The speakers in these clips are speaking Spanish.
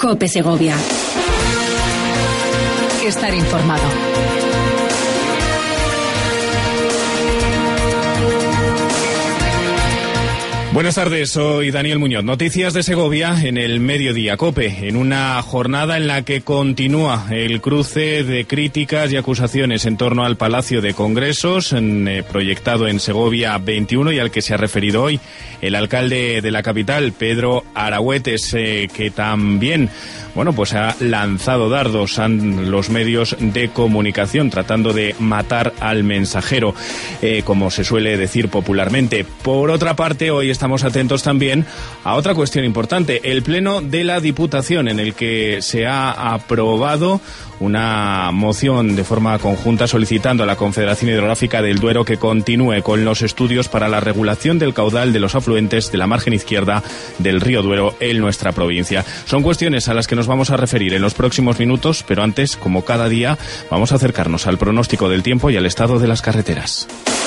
COPE Segovia. Estar informado. Buenas tardes, soy Daniel Muñoz. Noticias de Segovia en el Mediodía COPE, en una jornada en la que continúa el cruce de críticas y acusaciones en torno al Palacio de Congresos, proyectado en Segovia 21 y al que se ha referido hoy el alcalde de la capital, Pedro Aragüetes, que también, pues ha lanzado dardos a los medios de comunicación, tratando de matar al mensajero, como se suele decir popularmente. Por otra parte, hoy estamos atentos también a otra cuestión importante, el Pleno de la Diputación, en el que se ha aprobado una moción de forma conjunta solicitando a la Confederación Hidrográfica del Duero que continúe con los estudios para la regulación del caudal de los afluentes de la margen izquierda del río Duero en nuestra provincia. Son cuestiones a las que nos vamos a referir en los próximos minutos, pero antes, como cada día, vamos a acercarnos al pronóstico del tiempo y al estado de las carreteras.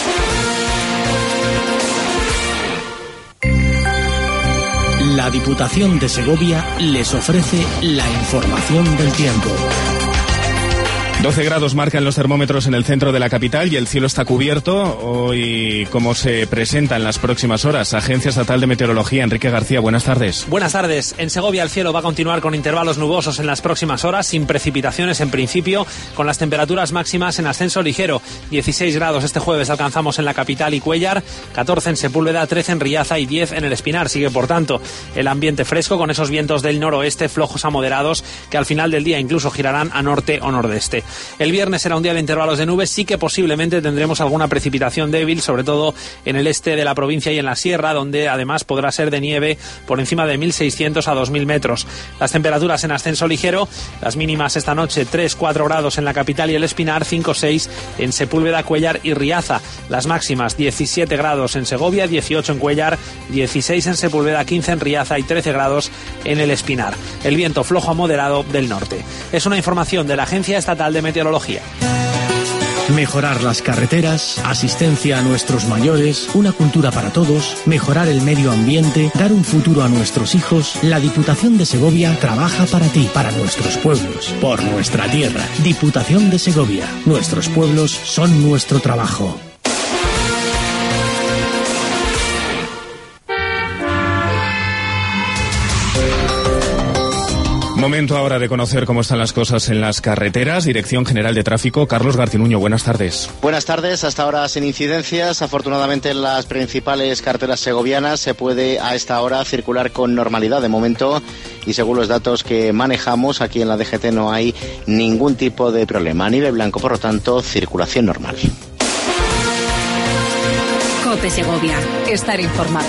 La Diputación de Segovia les ofrece la información del tiempo. 12 grados marcan los termómetros en el centro de la capital y el cielo está cubierto. Hoy, ¿cómo se presenta en las próximas horas? Agencia Estatal de Meteorología, Enrique García, buenas tardes. Buenas tardes. En Segovia el cielo va a continuar con intervalos nubosos en las próximas horas, sin precipitaciones en principio, con las temperaturas máximas en ascenso ligero. 16 grados este jueves alcanzamos en la capital y Cuéllar, 14 en Sepúlveda, 13 en Riaza y 10 en el Espinar. Sigue, por tanto, el ambiente fresco con esos vientos del noroeste flojos a moderados que al final del día incluso girarán a norte o nordeste. El viernes será un día de intervalos de nubes, sí que posiblemente tendremos alguna precipitación débil, sobre todo en el este de la provincia y en la sierra, donde además podrá ser de nieve por encima de 1.600 a 2.000 metros. Las temperaturas en ascenso ligero, las mínimas esta noche 3-4 grados en la capital y el Espinar, 5-6 en Sepúlveda, Cuéllar y Riaza. Las máximas 17 grados en Segovia, 18 en Cuéllar, 16 en Sepúlveda, 15 en Riaza y 13 grados en el Espinar. El viento flojo a moderado del norte. Es una información de la Agencia Estatal de Meteorología. Mejorar las carreteras, asistencia a nuestros mayores, una cultura para todos, mejorar el medio ambiente, dar un futuro a nuestros hijos. La Diputación de Segovia trabaja para ti, para nuestros pueblos, por nuestra tierra. Diputación de Segovia. Nuestros pueblos son nuestro trabajo. Momento ahora de conocer cómo están las cosas en las carreteras. Dirección General de Tráfico, Carlos Garcinuño, buenas tardes. Buenas tardes, hasta ahora sin incidencias. Afortunadamente en las principales carreteras segovianas se puede a esta hora circular con normalidad de momento y según los datos que manejamos aquí en la DGT no hay ningún tipo de problema. A nivel blanco, por lo tanto, circulación normal. COPE Segovia, estar informado.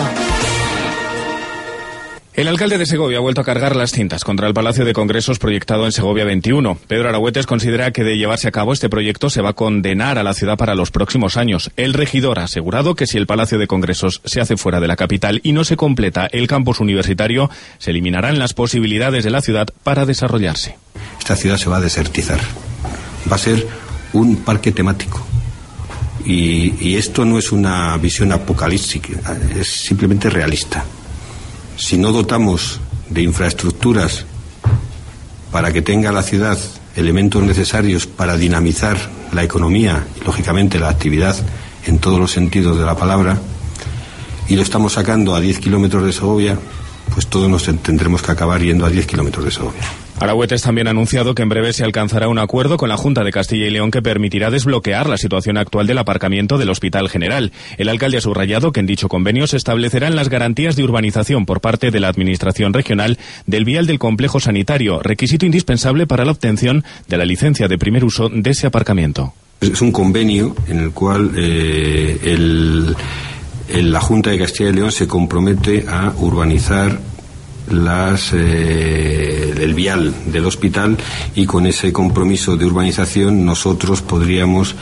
El alcalde de Segovia ha vuelto a cargar las cintas contra el Palacio de Congresos proyectado en Segovia 21. Pedro Aragüetes considera que de llevarse a cabo este proyecto se va a condenar a la ciudad para los próximos años. El regidor ha asegurado que si el Palacio de Congresos se hace fuera de la capital y no se completa el campus universitario, se eliminarán las posibilidades de la ciudad para desarrollarse. Esta ciudad se va a desertizar. Va a ser un parque temático. Y esto no es una visión apocalíptica, es simplemente realista. Si no dotamos de infraestructuras para que tenga la ciudad elementos necesarios para dinamizar la economía y, lógicamente, la actividad en todos los sentidos de la palabra, y lo estamos sacando a 10 kilómetros de Segovia, pues todos nos tendremos que acabar yendo a 10 kilómetros de Segovia. Aragüetes también ha anunciado que en breve se alcanzará un acuerdo con la Junta de Castilla y León que permitirá desbloquear la situación actual del aparcamiento del Hospital General. El alcalde ha subrayado que en dicho convenio se establecerán las garantías de urbanización por parte de la Administración Regional del vial del complejo sanitario, requisito indispensable para la obtención de la licencia de primer uso de ese aparcamiento. Es un convenio en el cual la Junta de Castilla y León se compromete a urbanizar el vial del hospital, y con ese compromiso de urbanización nosotros podríamos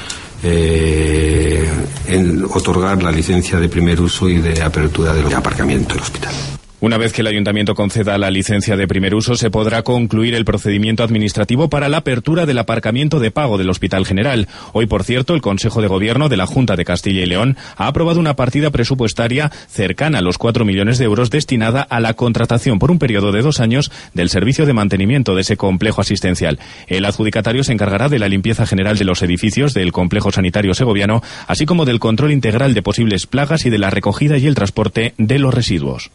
otorgar la licencia de primer uso y de apertura del aparcamiento del hospital. Una vez que el ayuntamiento conceda la licencia de primer uso, se podrá concluir el procedimiento administrativo para la apertura del aparcamiento de pago del Hospital General. Hoy, por cierto, el Consejo de Gobierno de la Junta de Castilla y León ha aprobado una partida presupuestaria cercana a los 4 millones de euros destinada a la contratación por un periodo de 2 años del servicio de mantenimiento de ese complejo asistencial. El adjudicatario se encargará de la limpieza general de los edificios del complejo sanitario segoviano, así como del control integral de posibles plagas y de la recogida y el transporte de los residuos.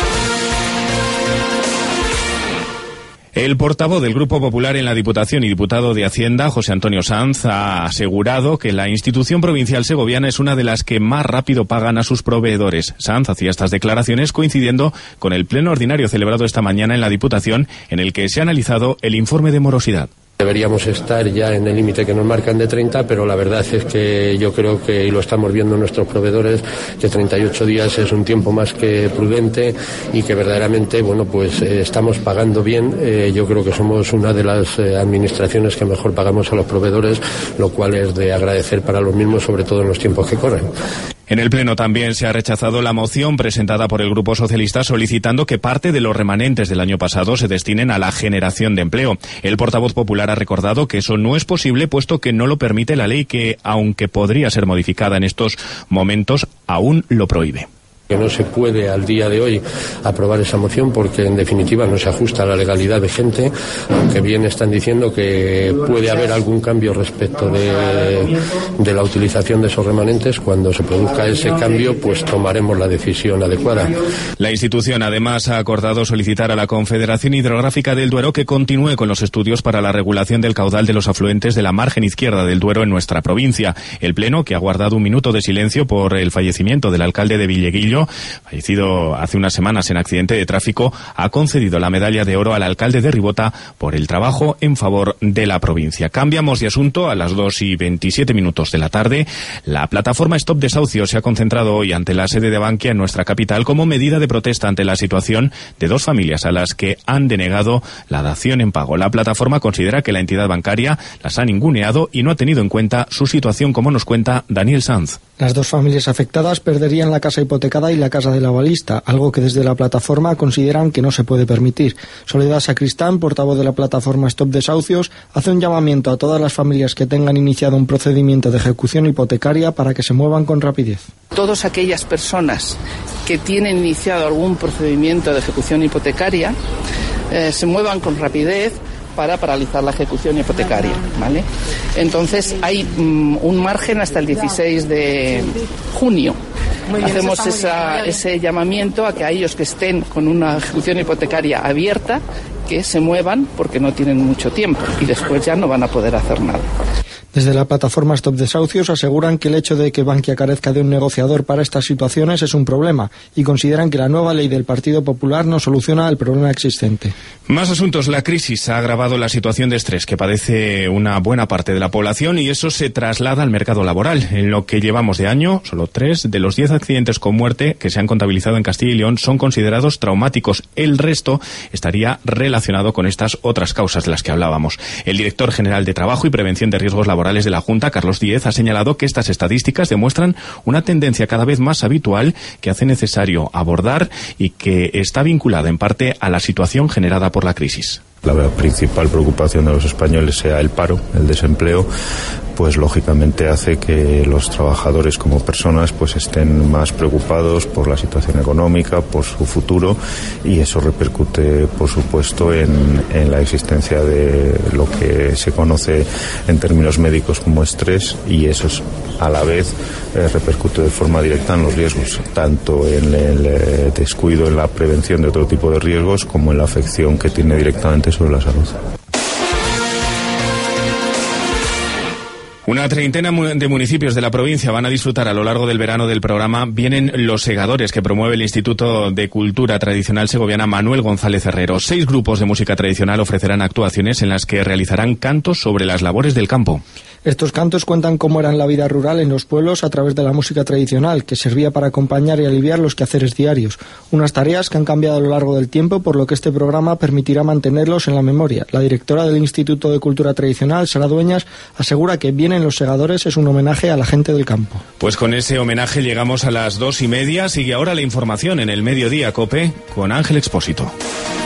El portavoz del Grupo Popular en la Diputación y diputado de Hacienda, José Antonio Sanz, ha asegurado que la institución provincial segoviana es una de las que más rápido pagan a sus proveedores. Sanz hacía estas declaraciones coincidiendo con el pleno ordinario celebrado esta mañana en la Diputación, en el que se ha analizado el informe de morosidad. Deberíamos estar ya en el límite que nos marcan de 30, pero la verdad es que yo creo que, y lo estamos viendo nuestros proveedores, que 38 días es un tiempo más que prudente y que verdaderamente, estamos pagando bien. Yo creo que somos una de las administraciones que mejor pagamos a los proveedores, lo cual es de agradecer para los mismos, sobre todo en los tiempos que corren. En el Pleno también se ha rechazado la moción presentada por el Grupo Socialista solicitando que parte de los remanentes del año pasado se destinen a la generación de empleo. El portavoz popular ha recordado que eso no es posible puesto que no lo permite la ley que, aunque podría ser modificada en estos momentos, aún lo prohíbe. Que no se puede al día de hoy aprobar esa moción porque en definitiva no se ajusta a la legalidad vigente, aunque bien están diciendo que puede haber algún cambio respecto de la utilización de esos remanentes. Cuando se produzca ese cambio, pues tomaremos la decisión adecuada. La institución además ha acordado solicitar a la Confederación Hidrográfica del Duero que continúe con los estudios para la regulación del caudal de los afluentes de la margen izquierda del Duero en nuestra provincia. El Pleno, que ha guardado un minuto de silencio por el fallecimiento del alcalde de Villeguillo, fallecido hace unas semanas en accidente de tráfico, ha concedido la medalla de oro al alcalde de Ribota por el trabajo en favor de la provincia. Cambiamos de asunto. A las 2:27 de la tarde, la plataforma Stop Desahucios se ha concentrado hoy ante la sede de Bankia en nuestra capital como medida de protesta ante la situación de 2 familias a las que han denegado la dación en pago. La plataforma considera que la entidad bancaria las ha ninguneado y no ha tenido en cuenta su situación, como nos cuenta Daniel Sanz. Las 2 familias afectadas perderían la casa hipotecada y la casa del avalista, algo que desde la plataforma consideran que no se puede permitir. Soledad Sacristán, portavoz de la plataforma Stop Desahucios, hace un llamamiento a todas las familias que tengan iniciado un procedimiento de ejecución hipotecaria para que se muevan con rapidez. Todas aquellas personas que tienen iniciado algún procedimiento de ejecución hipotecaria se muevan con rapidez para paralizar la ejecución hipotecaria, ¿vale? Entonces hay un margen hasta el 16 de junio. Hacemos ese llamamiento a que aquellos que estén con una ejecución hipotecaria abierta, que se muevan porque no tienen mucho tiempo y después ya no van a poder hacer nada. Desde la plataforma Stop Desahucios aseguran que el hecho de que Bankia carezca de un negociador para estas situaciones es un problema y consideran que la nueva ley del Partido Popular no soluciona el problema existente. Más asuntos. La crisis ha agravado la situación de estrés que padece una buena parte de la población y eso se traslada al mercado laboral. En lo que llevamos de año, solo 3 de los 10 accidentes con muerte que se han contabilizado en Castilla y León son considerados traumáticos. El resto estaría relacionado con estas otras causas de las que hablábamos. El director general de Trabajo y Prevención de Riesgos Laborales de la Junta, Carlos Díez, ha señalado que estas estadísticas demuestran una tendencia cada vez más habitual que hace necesario abordar y que está vinculada en parte a la situación generada por la crisis. La principal preocupación de los españoles sea el paro, el desempleo, pues lógicamente hace que los trabajadores como personas pues estén más preocupados por la situación económica, por su futuro, y eso repercute por supuesto en la existencia de lo que se conoce en términos médicos como estrés, y eso es, a la vez repercute de forma directa en los riesgos, tanto en el descuido en la prevención de otro tipo de riesgos como en la afección que tiene directamente sobre la salud. Una treintena de municipios de la provincia van a disfrutar a lo largo del verano del programa Vienen los Segadores, que promueve el Instituto de Cultura Tradicional Segoviana Manuel González Herrero. 6 grupos de música tradicional ofrecerán actuaciones en las que realizarán cantos sobre las labores del campo. Estos cantos cuentan cómo era la vida rural en los pueblos a través de la música tradicional, que servía para acompañar y aliviar los quehaceres diarios. Unas tareas que han cambiado a lo largo del tiempo, por lo que este programa permitirá mantenerlos en la memoria. La directora del Instituto de Cultura Tradicional, Sara Dueñas, asegura que Vienen en los segadores es un homenaje a la gente del campo. Pues con ese homenaje llegamos a las 2:30. Sigue ahora la información en el Mediodía COPE con Ángel Expósito.